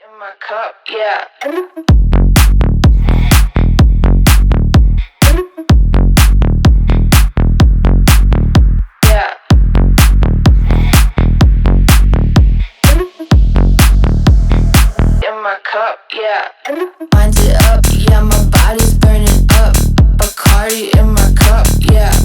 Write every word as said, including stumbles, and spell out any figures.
In my cup, yeah. Yeah. In my cup, yeah. Wind it up, yeah, my body's burning up. Bacardi in my cup, yeah.